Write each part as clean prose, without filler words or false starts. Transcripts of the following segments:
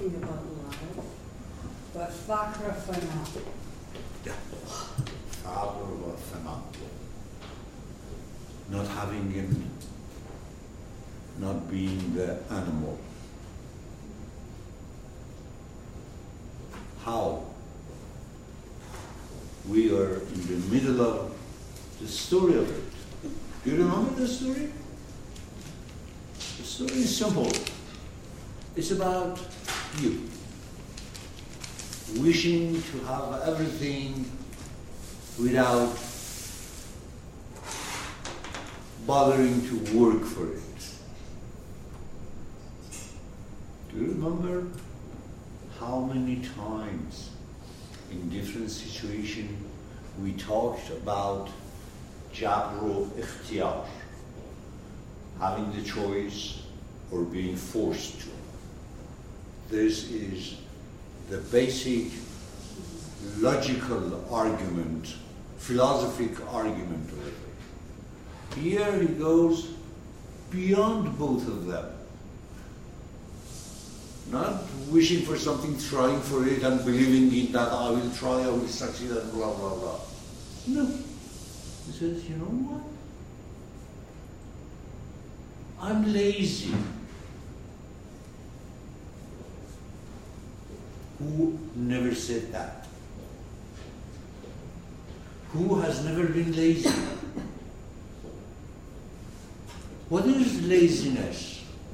talking about life, but Fakra Fana. Yeah. Fakra Fana. Not having him, not being the animal. How? We are in the middle of the story of it. Do you remember the story? The story is simple. It's about you wishing to have everything without bothering to work for it. Do you remember how many times in different situations we talked about Jabr Ikhtiyar, having the choice or being forced to? This is the basic logical argument, philosophic argument of it. Here he goes beyond both of them. Not wishing for something, trying for it and believing in that I will try, I will succeed and blah, blah, blah. No. He says, you know what? I'm lazy. Who never said that? Who has never been lazy? What is laziness?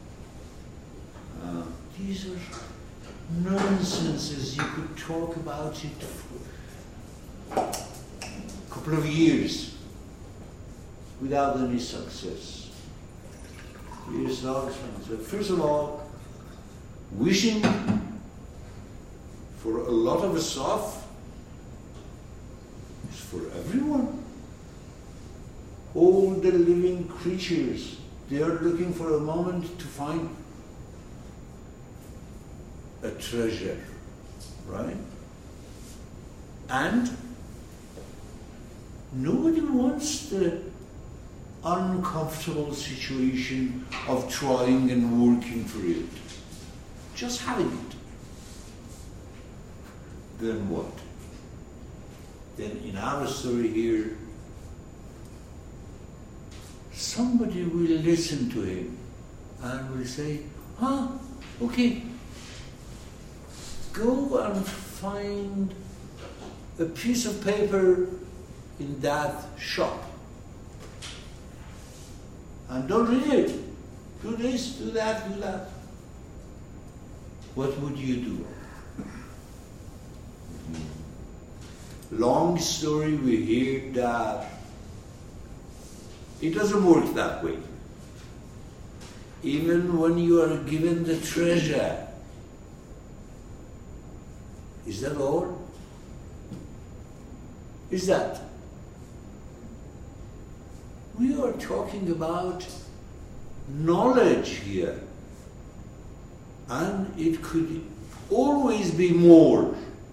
These are nonsenses. You could talk about it for a couple of years without any success. Here's how it's so first of all, wishing for a lot of stuff is for everyone. All the living creatures, they are looking for a moment to find a treasure, right? And nobody wants the uncomfortable situation of trying and working for it. Just having it. Then what? Then in our story here, somebody will listen to him and will say, okay, go and find a piece of paper in that shop. And don't read it. Do this, do that, do that. What would you do? Long story, we hear that it doesn't work that way. Even when you are given the treasure, is that all? Is that? We are talking about knowledge here. And it could always be more.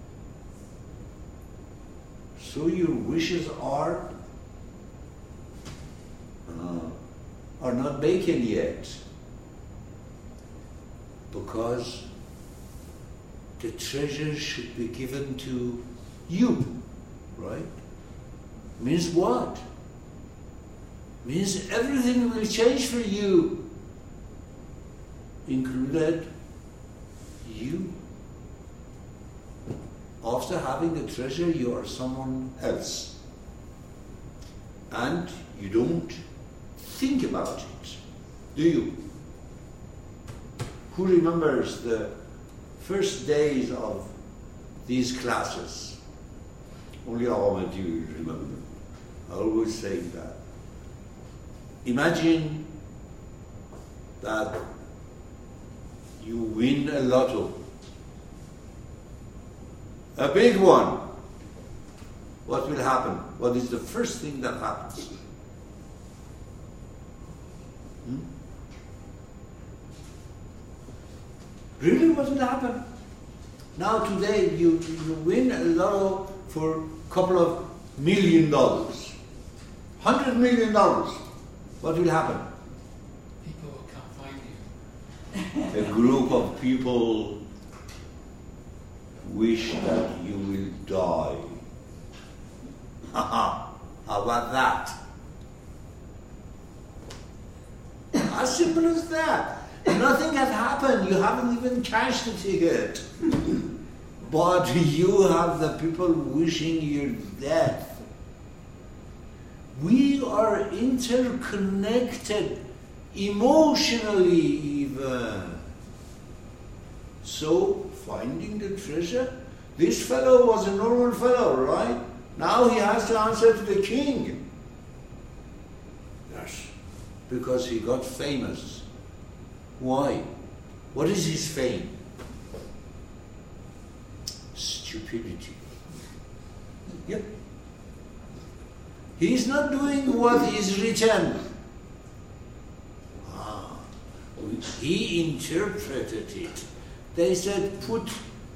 So your wishes are not baked yet. Because the treasure should be given to you, right? Means what? Means everything will change for you, included you. After having the treasure, you are someone else. And you don't think about it, do you? Who remembers the first days of these classes? Only Ahmed you remember. I always say that. Imagine that you win a lotto. A big one. What will happen? What is the first thing that happens? Really, what will happen? Now today you win a lotto for a couple of $1 million. $100 million. What will happen? People will come find you. A group of people wish that you will die. How about that? As simple as that. Nothing has happened. You haven't even cashed the ticket. But you have the people wishing your death. We are interconnected emotionally even. So, finding the treasure, this fellow was a normal fellow, right? Now he has to answer to the king. Yes, because he got famous. Why? What is his fame? Stupidity. Yep. He is not doing what is written. He interpreted it. They said, put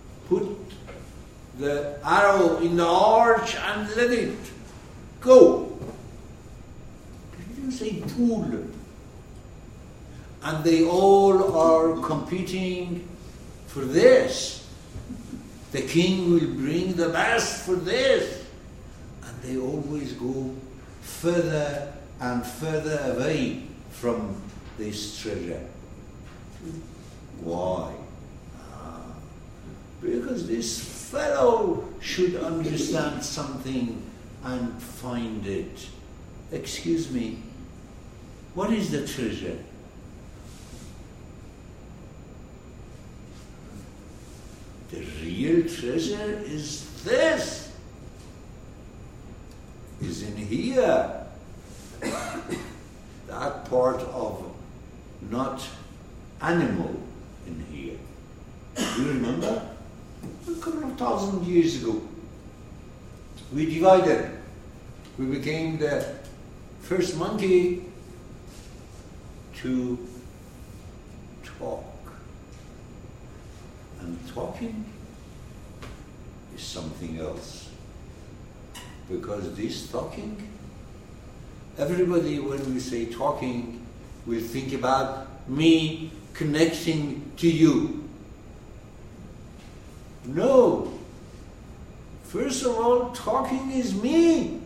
the arrow in the arch and let it go. They didn't say pull. And they all are competing for this. The king will bring the best for this. And they always go further and further away from this treasure. Why? Because this fellow should understand something and find it. Excuse me, what is the treasure? The real treasure is this. Is in here. That part of not animal in here. Do you remember? A couple of 1,000 years ago, we divided. We became the first monkey to talk. And talking is something else. Because this talking, everybody when we say talking, will think about me connecting to you. No. First of all, talking is me.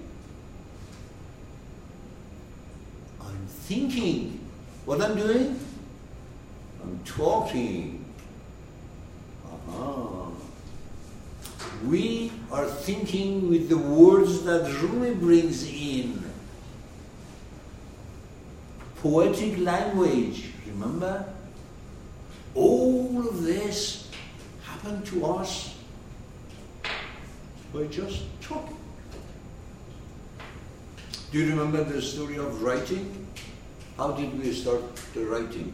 I'm thinking. What I'm doing? I'm talking. We are thinking with the words that Rumi brings in. Poetic language, remember? All of this happened to us by just talking. Do you remember the story of writing? How did we start the writing?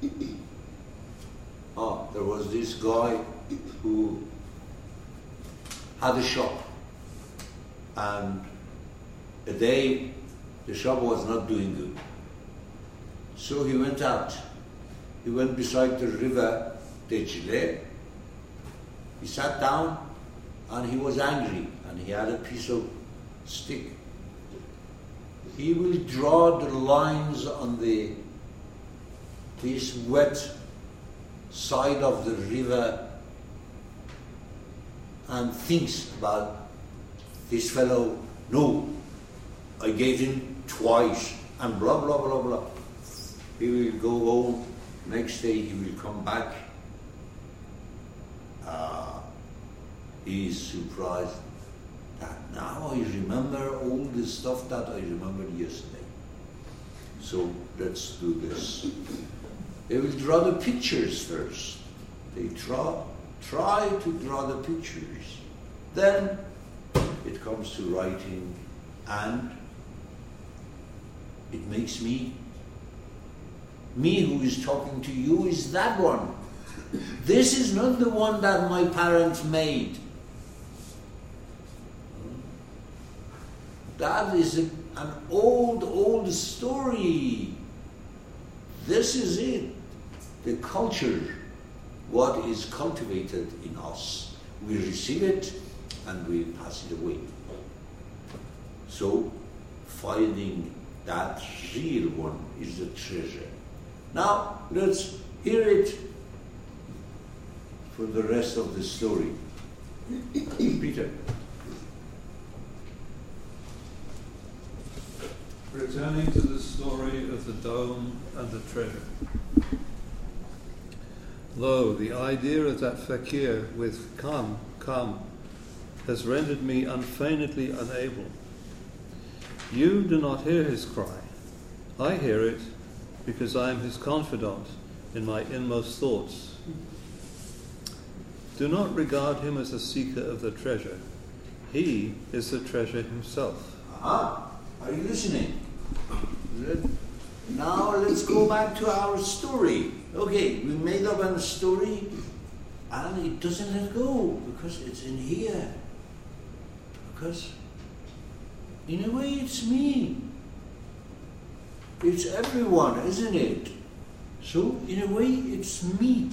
There was this guy who had a shop, and a day the shop was not doing good. So he went out. He went beside the river Dejle. He sat down and he was angry, and he had a piece of stick. He will draw the lines on this wet side of the river and thinks about this fellow. No, I gave him twice, and blah, blah, blah, blah. He will go home. Next day he will come back. He is surprised that now I remember all the stuff that I remembered yesterday. So let's do this. They will draw the pictures first. They try to draw the pictures. Then it comes to writing, and it makes me who is talking to you is that one. This is not the one that my parents made. That is an old story. This is it. The culture, what is cultivated in us. We receive it and we pass it away. So, finding that real one is the treasure. Now, let's hear it for the rest of the story. Peter. Returning to the story of the dome and the treasure. Lo, the idea of that fakir with come, come, has rendered me unfeignedly unable. You do not hear his cry. I hear it because I am his confidant in my inmost thoughts. Do not regard him as a seeker of the treasure. He is the treasure himself. Aha, are you listening? Now let's go back to our story. Okay, we made up a story and it doesn't let go because it's in here. Because in a way it's me. It's everyone, isn't it? So in a way it's me.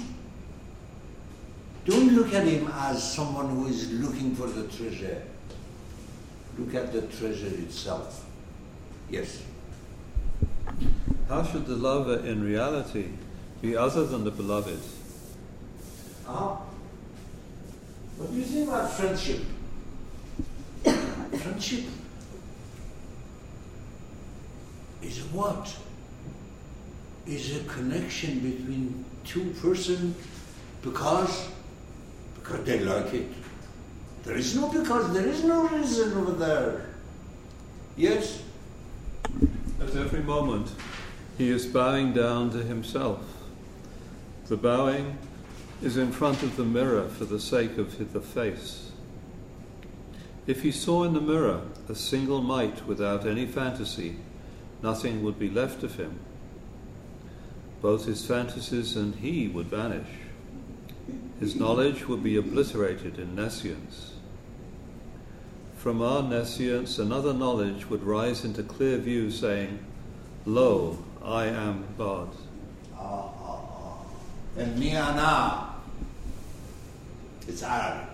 Don't look at him as someone who is looking for the treasure. Look at the treasure itself. Yes. How should the lover in reality be other than the beloved? What do you think about friendship? Friendship is what? Is a connection between two persons because they like it. There is no because, there is no reason over there. Yes? At every moment, he is bowing down to himself. The bowing is in front of the mirror for the sake of the face. If he saw in the mirror a single mite without any fantasy, nothing would be left of him. Both his fantasies and he would vanish. His knowledge would be obliterated in nescience. From our nescience, another knowledge would rise into clear view, saying, Lo, I am God. And Mi'ana. It's Arabic.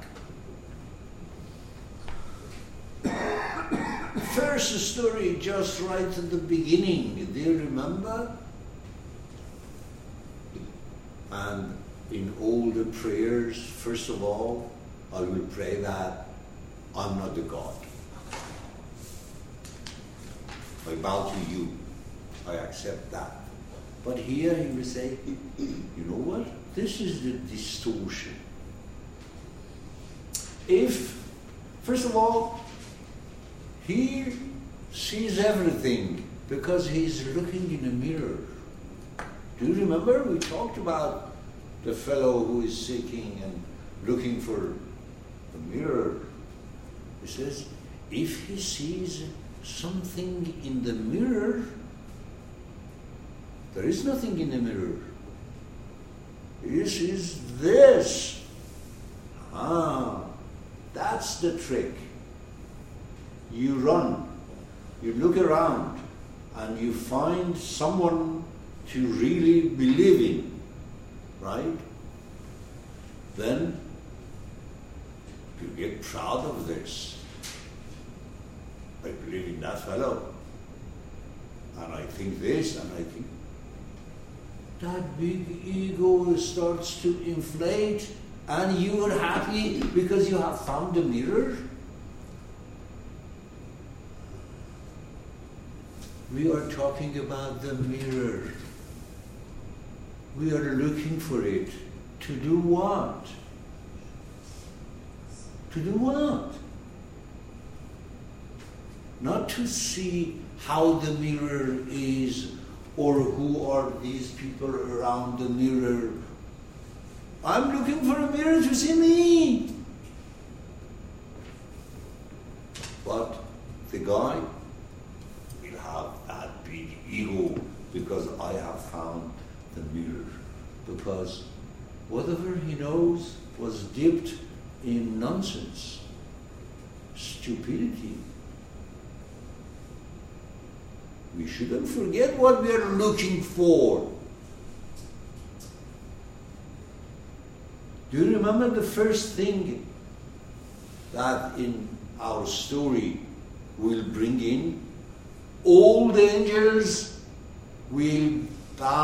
First story, just right at the beginning. Do you remember? And in all the prayers, first of all, I will pray that I'm not the God. I bow to you. I accept that. But here he will say, you know what? This is the distortion. If, first of all, he sees everything because he's looking in a mirror. Do you remember we talked about the fellow who is seeking and looking for a mirror? He says, if he sees something in the mirror, there is nothing in the mirror. He sees this. That's the trick. You run, you look around, and you find someone to really believe in, right? Then you get proud of this. I believe in that fellow, and I think this, and I think that big ego starts to inflate, and you are happy because you have found the mirror. We are talking about the mirror. We are looking for it. To do what? To do what? Not to see how the mirror is or who are these people around the mirror. I'm looking for a mirror to see me. But the guy will have that big ego because I have found the mirror. Because whatever he knows was dipped in nonsense, stupidity. We shouldn't forget what we are looking for. Do you remember the first thing that in our story will bring in? All the angels will bow